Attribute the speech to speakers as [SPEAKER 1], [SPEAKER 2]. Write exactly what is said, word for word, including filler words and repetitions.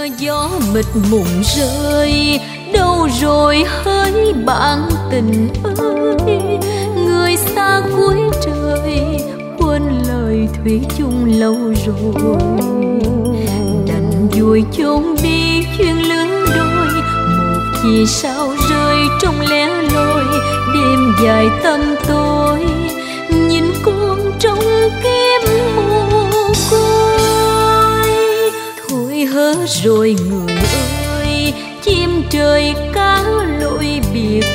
[SPEAKER 1] mưa gió mịt mùng rơi, đâu rồi hỡi bạn tình ơi, người xa cuối trời quên lời thủy chung lâu rồi. Đành vùi chôn đi duyên lứa đôi, một vì sao rơi trong lẻ loi, đêm dài tâm tôi nhìn con trong kiếp mồ côi. Thôi hứa rồi người ơi, chim trời cá lội biệt